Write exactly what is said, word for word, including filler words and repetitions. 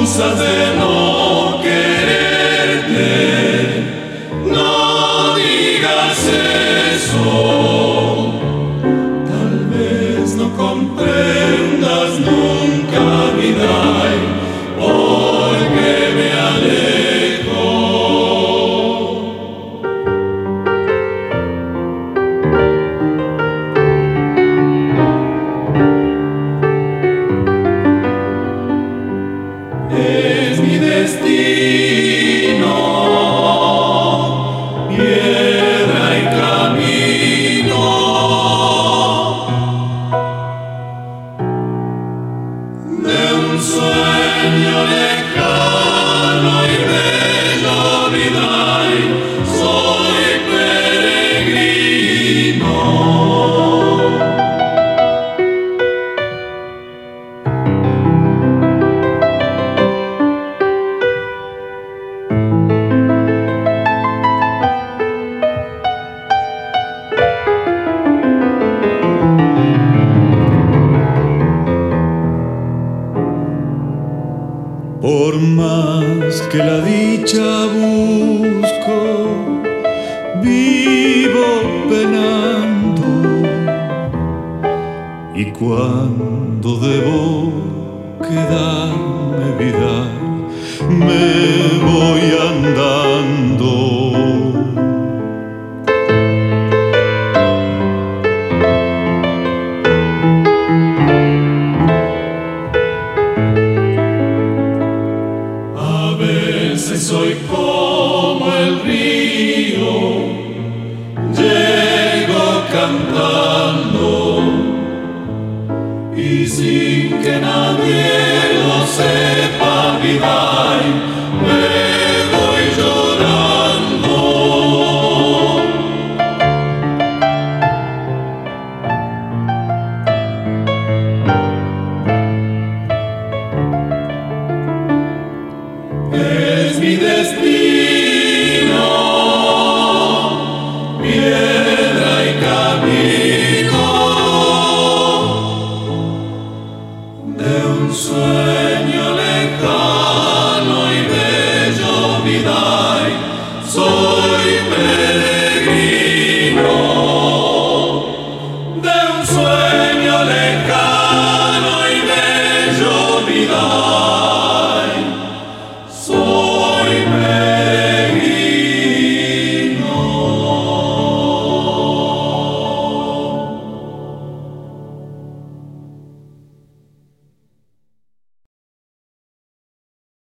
excusas de no quererte. No digas eso. Tal vez no comprendas nunca mi day, porque me alejo. Es mi destino, piedra y camino, de un sueño lejano y bello viday, soy peregrino. Por más que la dicha busco, vivo penando, y cuando debo quedarme vida, me voy andando. Soy como el río, llego cantando, y sin que nadie lo sepa, viday, me voy llorando. Es mi destino, piedra y camino, de un sueño lejano.